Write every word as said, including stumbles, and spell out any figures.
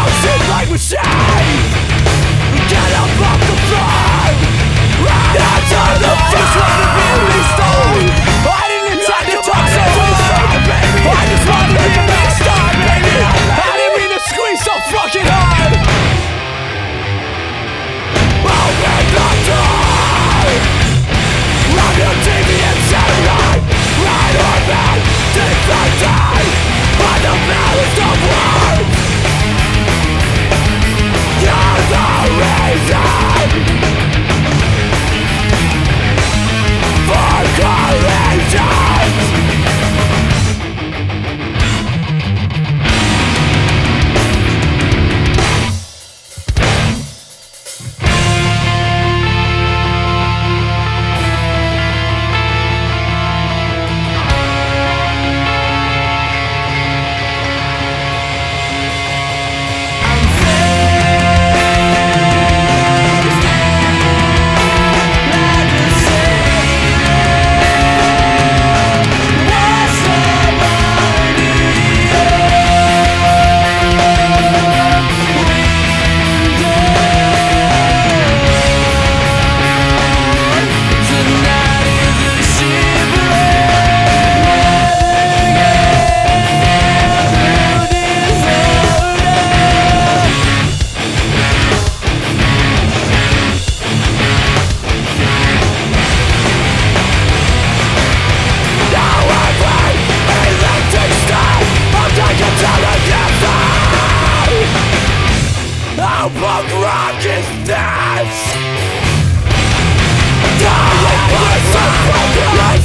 motion like machine. Get up off the floor. Into the fire. I just wanna be restored. I didn't intend to talk so hard, baby. I just wanna be restored, baby. I didn't mean to squeeze so fucking hard. Open the door. Love your T V and satellite. Right or bad, take the time. On the ballast of words. You're the reason for collisions. How punk rock is this? Die,